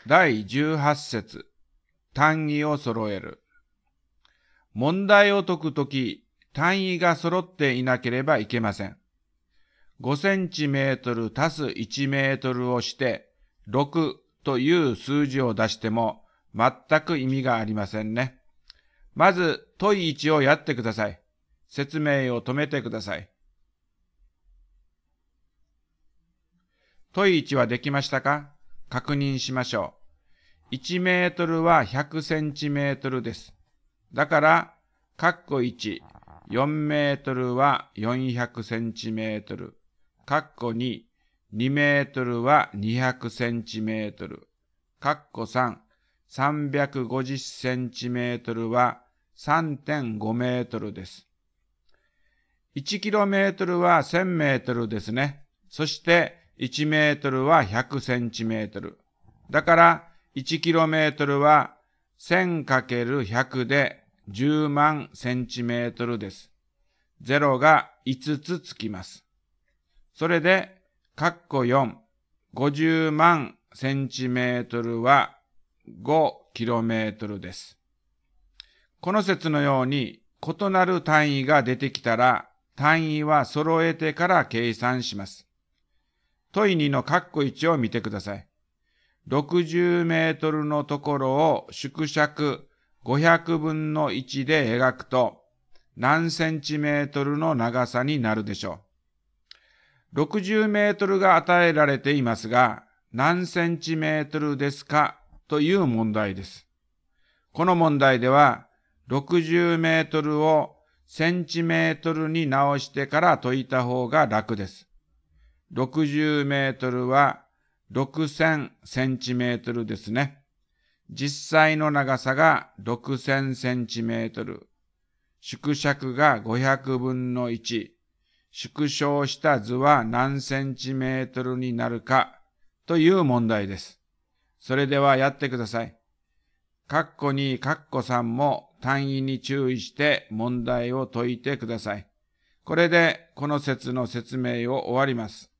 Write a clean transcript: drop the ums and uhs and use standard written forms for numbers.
第18節、単位を揃える。問題を解くとき、単位が揃っていなければいけません。5センチメートル足す1メートルをして6という数字を出しても全く意味がありませんね。まず問い1をやってください。説明を止めてください。問い1はできましたか？確認しましょう。1メートルは100センチメートルです。だから、括弧1、4メートルは400センチメートル。括弧2、2メートルは200センチメートル。括弧3、350センチメートルは 3.5 メートルです。1キロメートルは1000メートルですね。そして1メートルは100センチメートル。だから1キロメートルは 1000×100 で10万センチメートルです。0が5つつきます。それで、括弧4、50万センチメートルは5キロメートルです。この説のように異なる単位が出てきたら、単位は揃えてから計算します。問い2の括弧1を見てください。60メートルのところを縮尺500分の1で描くと何センチメートルの長さになるでしょう。60メートルが与えられていますが、何センチメートルですかという問題です。この問題では、60メートルをセンチメートルに直してから解いた方が楽です。60メートルは6000センチメートルですね。実際の長さが6000センチメートル。縮尺が500分の1。縮小した図は何センチメートルになるかという問題です。それではやってください。括弧2、括弧3も単位に注意して問題を解いてください。これでこの説の説明を終わります。